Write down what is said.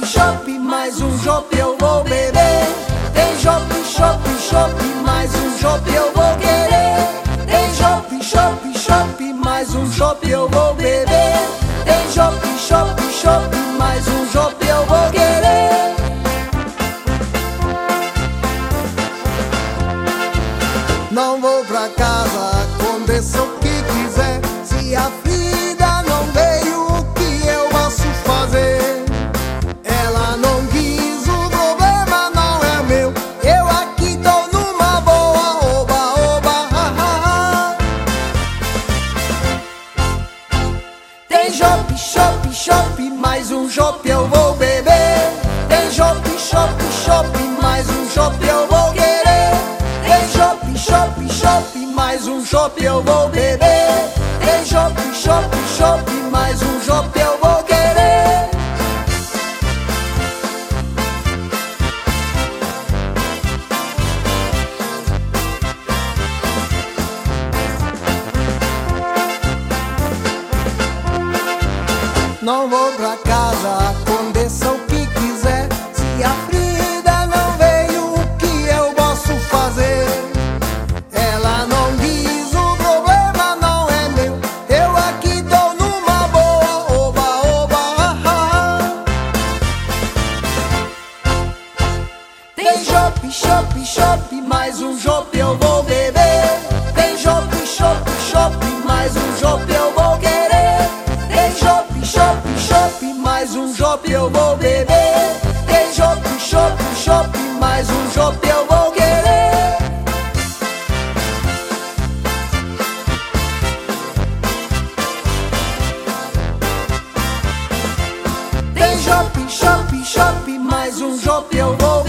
chopp, mais um chopp eu vou beber. Tem chopp, chopp, chopp, mais um chopp eu vou querer. Tem chopp, chopp, chopp, mais um chopp eu vou beber. Tem chopp, chopp, chopp, mais um chopp eu vou querer. Não vou pra casa, aconteça o que quiser. Se a vida não veio, o que eu posso fazer? Ela não quis, o problema não é meu. Eu aqui tô numa boa, oba, oba, ha, ha, ha. Tem chopp, chopp, chopp, mais um chopp eu vou beber. Tem chopp, chopp, chopp, mais um chopp eu vou querer. Tem chopp, chopp, chopp, mais um chopp eu vou beber. Tem chopp, chopp, chopp, mais um chopp eu vou querer. Não vou pra casa, aconteça o que quiser. Se a Frida não veio, o que eu posso fazer? Ela não diz, o problema não é meu. Eu aqui tô numa boa, oba, oba, ha, ha. Tem chopp, chopp, chopp, mais um chopp eu vou beber. Tem chopp, chopp, chopp, mais um chopp eu vou querer. Tem chopp, chopp, chopp, mais um chopp eu vou beber. Tem chopp, chopp, chopp, mais um chopp eu vou querer. Tem chopp, chopp, chopp, mais um chopp eu vou beber.